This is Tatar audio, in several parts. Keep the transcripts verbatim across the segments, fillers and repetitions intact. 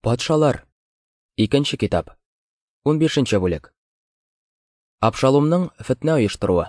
Патшалар. Икенче китап. унбишенче бүлек. Абшалумның фетнә оештыруы.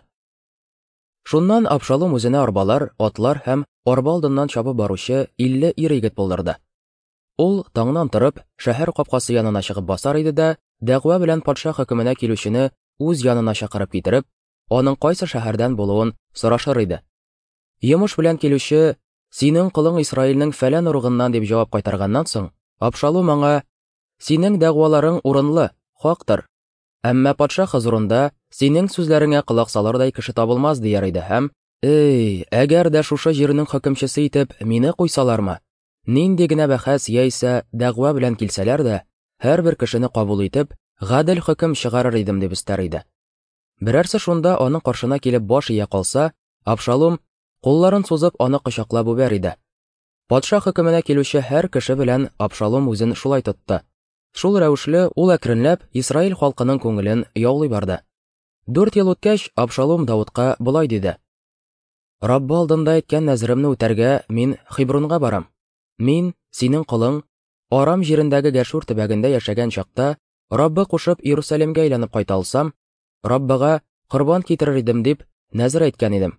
Шуннан Абшалум үзенә арбалар, атлар һәм арба алдыннан чабып баручы илле ир-егет булдырды. Ул таңнан торып, шәһәр капкасы янына чыгып басар иде дә, дәгъва белән патша хөкеменә килүчене үз янына чакырып китереп, аның кайсы шәһәрдән булуын сорашыр иде. Йомыш белән килүче, синең кылың Исраилнең фәлән урыгыннан дип җавап кайтарганнан соң, Абшалум аңа: синең дәгъваларың урынлы, хактыр. Әмма патша хозурында синең сүзләреңә колак салырдай кеше табылмас дияр иде һәм: "Эй, әгәр дә шушы җирнең хөкемчесе итеп мине куйсалармы? Нинди генә бәхәс яисә дәгъва белән килсәләр дә, һәрбер кешене кабул итеп, гадел хөкем чыгарыр идем" дип өстәр иде. Берәрсе шунда аның каршына килеп баш ия калса, Абшалум кулларын сузып аны кочаклап үбәр иде. Патша хөкеменә килүче һәр кеше белән Абшалум үзен шулай тотты. Шул рәвешле ул әкренләп Исраил халкының күңелен яулый барды. Дүрт ел үткәч, Абшалум Давудка болай диде: "Раббы алдында әйткән нәзеремне үтәргә мин Хибронга барам. Мин, синең кылың, Арам җирендәге Гәшур төбәгендә яшәгән чакта, Раббы кушып Иерусалимгә әйләнеп кайта алсам, Раббыга корбан китерер идем дип нәзер әйткән идем.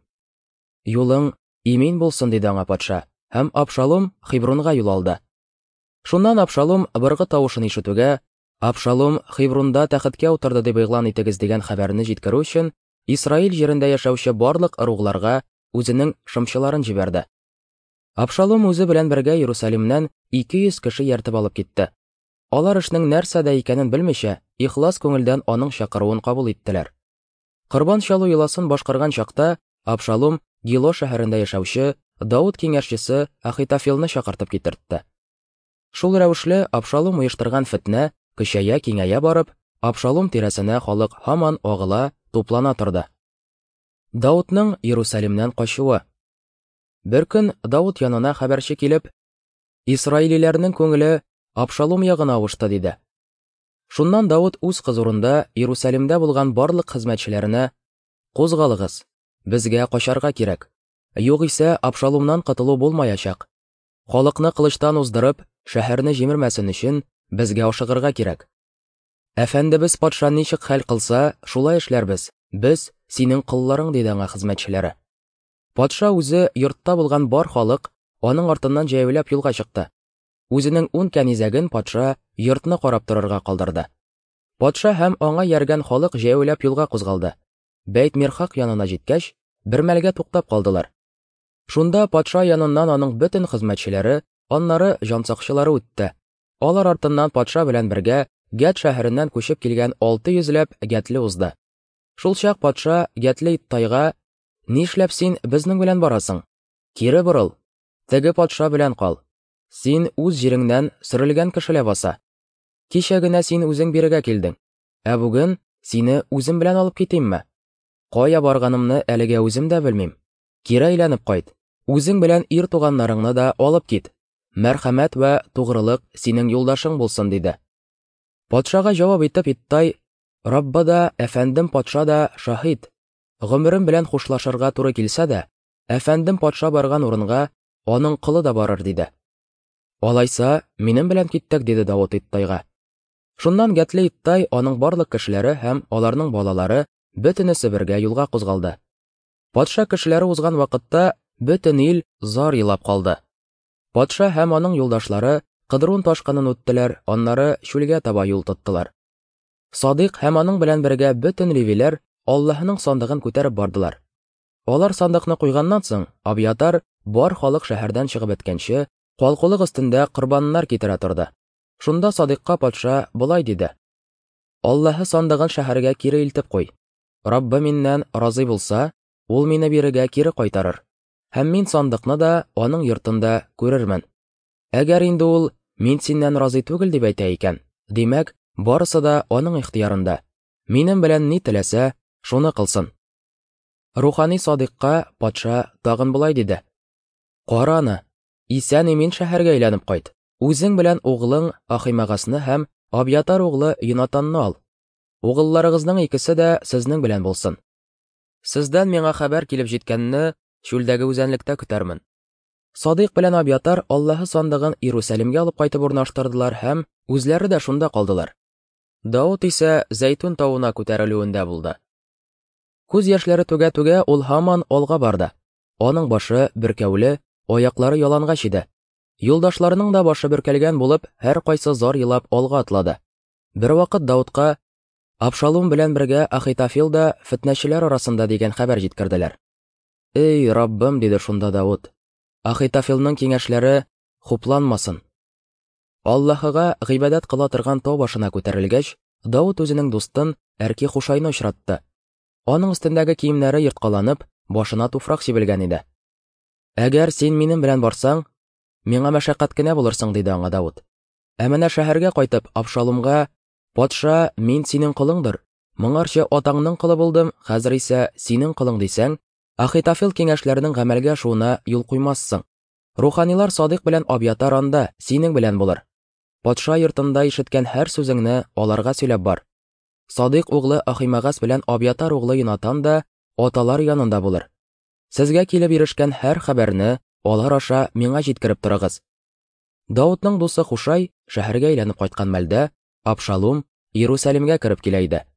Юлың имин булсын", диде аңа патша, һәм Абшалум Хибронга юл алды. Шуннан Абшалум быргы тавышын ишетүгә, Абшалум Хибронда тәхеткә утырды дип игълан итегез дигән хәбәрне җиткерү өчен Исраил җирендә яшәүче барлык ыругларга үзенең шымчыларын җибәрде. Абшалум үзе белән бергә Иерусалимнән ике йөз кеше ияртеп алып китте. Алар эшнең нәрсәдә икәнен белмичә, ихлас күңелдән аның чакыруын кабул иттеләр. Корбан чалу йоласын башкарган чакта Абшалум Гило шәһәрендә яшәүче Давуд киңәшчесе Ахитофелны чакыртып китертте. Шул рәвешле Абшалум оештырган фетнә көчәя-киңәя барып, Абшалум тирәсенә халык һаман агыла, туплана торды. Давудның Иерусалимнән качуы. Бер көн Давуд янына хәбәрче килеп: "Исраилиләрнең күңеле Абшалум ягына авышты", диде. Шуннан Давуд үз хозурында Иерусалимдә булган барлык хезмәтчеләренә: "Кузгалыгыз, безгә качарга кирәк. Югыйсә Абшалумнан котылу булмаячак. Халыкны кылычтан уздырып, шәһәрне җимермәсен өчен безгә ашыгырга кирәк. Әфәндебез патша ничек хәл кылса, шулай эшләрбез. Без синең кылларың", диде аңа хезмәтчеләре. Патша үзе йортта булган бар халык аның артыннан җәяүләп юлга чыкты. Үзенең ун кәнизәген патша йортны карап торырга калдырды. Патша һәм аңа яргән халык җәяүләп юлга кузгалды. Бәйт-Мирхак янына җиткәч, бер мәлгә туктап калдылар. Шунда патша яныннан аның бөтен хезмәтчеләре, аннары җансакчылары үтте. Алар артыннан патша белән бергә Гәт шәһәреннән күчеп килгән алты йөзләп гәтле узды. Шул чак патша Гәтле Иттайга: "Нишләп син безнең белән барасың? Кире борыл. Теге патша белән кал. Син үз җиреңнән сөрелгән кешелә баса. Кичә генә син үзең бирегә килдең, ә бүген сине үзем белән алып китимме? Кая барганымны әлегә үзем дә белмим. Кире әйләнеп кайт. Үзең белән ир туганнарыңны да алып кит. Мәрхәмәт вә тугрылык синең юлдашың булсын", диде. Патшага җавап итеп Itтай: "Раббы да, әфәндем патша да шаһит. Гомерем белән хушлашырга туры килсә дә, әфәндем патша барган урынга аның кылы да барыр", диде. "Алайса, минем белән киттек", диде Давуд Iттайга. Шуннан Гәтле Itтай, аның барлык кешеләре һәм аларның балалары бөтенесе бергә юлга кузгалды. Патша кешеләре узган вакытта бөтен ил зар елап калды. Патша һәм аның юлдашлары Кыдрун ташкынын үттеләр, аннары чүлгә таба юл тоттылар. Садыйк һәм аның белән бергә бөтен левиләр Аллаһның сандыгын күтәреп бардылар. Алар сандыкны куйганнан соң, Абьятар бар халык шәһәрдән чыгып беткәнче, калкулык өстендә корбаннар китерә торды. Шунда Садыйкка патша болай диде: "Аллаһы сандыгын шәһәргә кире илтеп куй. Раббы миннән разый булса, ул мине бирегә кире кайтарыр, һәм мин сандыкны да аның йортында күрермен. Әгәр инде ул мин синнән разый түгел дип әйтә икән, димәк, барысы да аның ихтыярында. Минем белән ни теләсә, шуны кылсын." Рухани Садыйкка патша тагын болай диде: "Кара аны, исән-имин шәһәргә әйләнеп кайт. Үзең белән углың Ахимагасны һәм Абьятар углы Йонатанны ал. Угылларыгызның икесе дә сезнең белән булсын. Сездән миңа хәбәр килеп җиткәнне чүлдәге үзәнлектә көтәрмен. Садыйк белән Абьятар Аллаһы сандыгын Иерусалимгә алып кайтып урнаштырдылар һәм үзләре дә шунда калдылар. Дауд исә Зәйтүн тауына күтәрелүендә булды. Күз яшьләре түгә-түгә ул һаман алга барды. Аның башы бөркәүле, аяклары ялангач иде. Юлдашларының да башы бөркәлгән булып, һәр кайсы зар елап алга атлады. Бер вакыт Даудка Абшалом белән бергә Ахитофел да фетнәчеләр арасында дигән хәбәр җиткерделәр. «Эй, Раббым», диде шунда Дауд, «Ахитофелның киңәшләре хупланмасын». Аллаһыга гыйбадәт кыла торган тау башына күтәрелгәч, Дауд үзенең дустын Әрки Хушайны очратты. Аның өстендәге киемнәре йырткаланып, башына туфрак сибелгән иде. «Әгәр син минем белән барсаң, миңа мәшәкать кенә булырсың», диде аңа Дауд. «Ә менә шәһәргә кайтып, Абшаломга: патша, мин синең кылыңдыр, моңарчы атаңның кылы булдым, хәзер исә синең кылың дисәң, Ахитофел киңәшләренең гамәлгә ашуына юл куймассың. Руханилар Садыйк белән Абьятар анда, синең белән булыр. Патша йортында ишеткән һәр сүзеңне аларга сөйләп бар. Садыйк углы Ахимагас белән Абьятар углы Йонатан да аталар янында булыр. Сезгә килеп ирешкән һәр хәбәрне алар аша миңа җиткереп торыгыз». Даудның дусы Хушай шәһәргә әйләнеп кайткан мәлдә Абшалом Иерусалимгә кереп килә иде.